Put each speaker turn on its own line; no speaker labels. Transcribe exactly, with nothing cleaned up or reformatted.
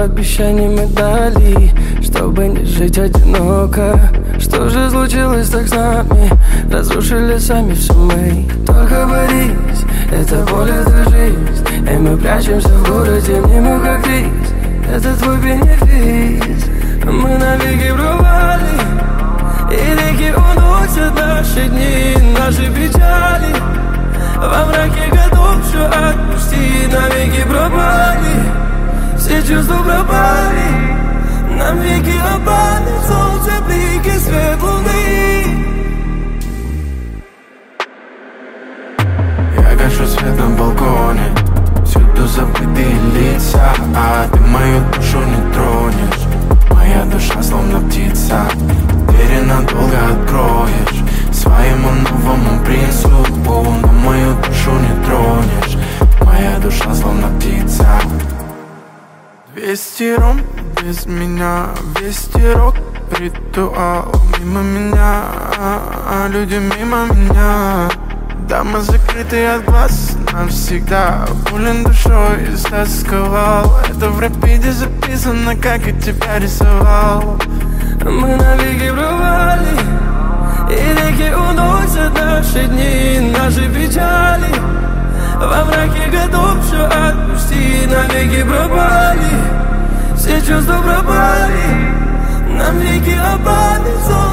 обещаний мы дали, чтобы не жить одиноко. Что же случилось так с нами? Разрушили сами все мы. Только борись, это боль, это жизнь. И мы прячемся в городе, нему как рис. Это твой бенефис. Мы навеки пропали, и реки уносят наши дни, наши печали. Во мраке готов все отпусти, навеки пропали. Все чувства пропали, нам веки опали. Солнце, блики, свет луны.
Я гашу свет на балконе, всюду забытые лица, а ты мою душу не тронешь. Моя душа словно птица, двери надолго откроешь своему новому принцу, но мою душу не тронешь. Моя душа словно птица. Двести ром без меня, вести рок, ритуал мимо меня, а люди мимо меня. Дома закрыты от глаз навсегда, болен душой и стасковал. Это в рапиде записано, как я тебя рисовал.
Мы навеки пропали, и реки уносят наши дни, наши печали. Во мраке готов все отпусти, навеки пропали. Все чувства пропали, нам веки опали.